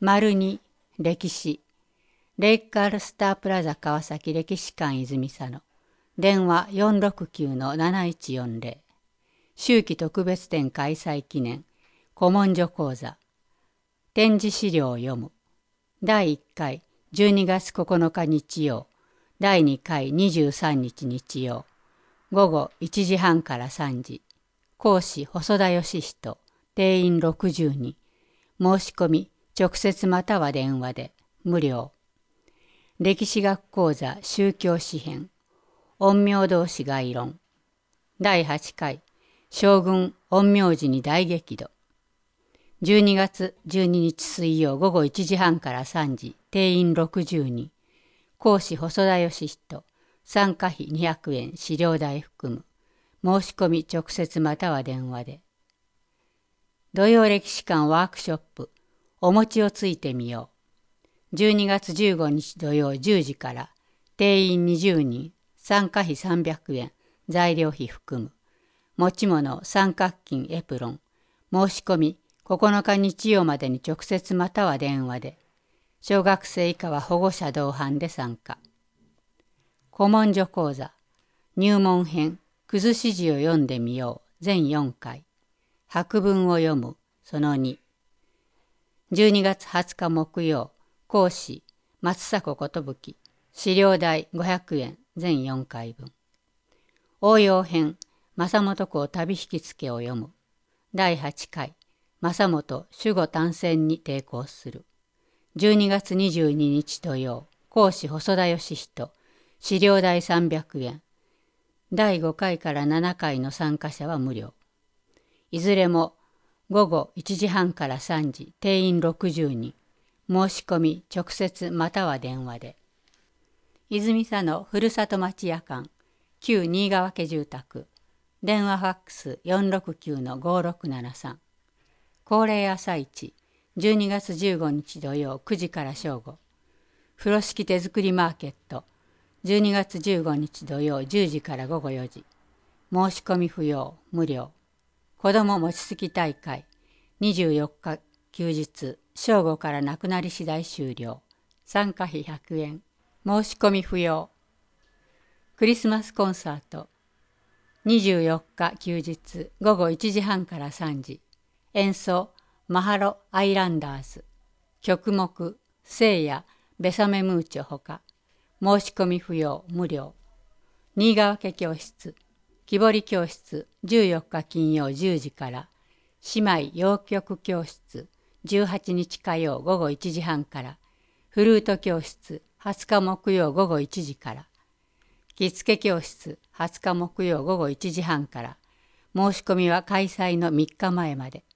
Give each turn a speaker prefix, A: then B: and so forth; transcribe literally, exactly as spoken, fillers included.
A: に歴史レイカールスタープラザ川崎歴史館泉佐野電話 よんろくきゅうのなないちよんぜろ 秋季特別展開催記念古文書講座展示資料を読むだいいっかいじゅうにがつここのか日曜だいにかいにじゅうさんにち日曜ごごいちじはんからさんじ講師細田義人定員ろくじゅうに申し込み直接または電話で無料歴史学講座宗教史編陰陽同士概論だいはちかい将軍陰陽師に大激怒じゅうにがつじゅうににち水曜ごごいちじはんからさんじ定員ろくじゅうに講師細田義人参加費にひゃくえん資料代含む申し込み直接または電話で土曜歴史館ワークショップお餅をついてみようじゅうにがつじゅうごにち土曜じゅうじから定員にじゅうにん参加費さんびゃくえん材料費含む持ち物三角巾エプロン申し込みここのか日曜までに直接または電話で小学生以下は保護者同伴で参加古文書講座入門編崩し字を読んでみよう全よんかい白文を読むそのにじゅうにがつはつか木曜講師松迫寿資料代ごひゃくえん全よんかいぶん応用編正本公旅引き付けを読むだいはちかい正本守護単線に抵抗するじゅうにがつにじゅうににち土曜講師細田義人資料代さんびゃくえんだいごかいからななかいの参加者は無料いずれもごごいちじはんからさんじ定員ろくじゅうに申し込み直接または電話で泉佐野ふるさと町夜間旧新川家住宅電話ファックス よんろくきゅうのごろくななさん恒例朝市じゅうにがつじゅうごにち土曜くじから正午風呂敷手作りマーケットじゅうにがつじゅうごにち土曜じゅうじからごごよじ申し込み不要無料子ども餅つき大会にじゅうよっか休日正午からなくなり次第終了参加費ひゃくえん申し込み不要クリスマスコンサートにじゅうよっか休日ごごいちじはんからさんじ演奏マハロアイランダーズ曲目聖夜ベサメムーチョほか申し込み不要無料新川家教室木彫り教室じゅうよっか金曜じゅうじから姉妹洋曲教室じゅうはちにち火曜ごごいちじはんからフルート教室はつか木曜ごごいちじから着付け教室はつか木曜ごごいちじはんから申し込みは開催のみっかまえまで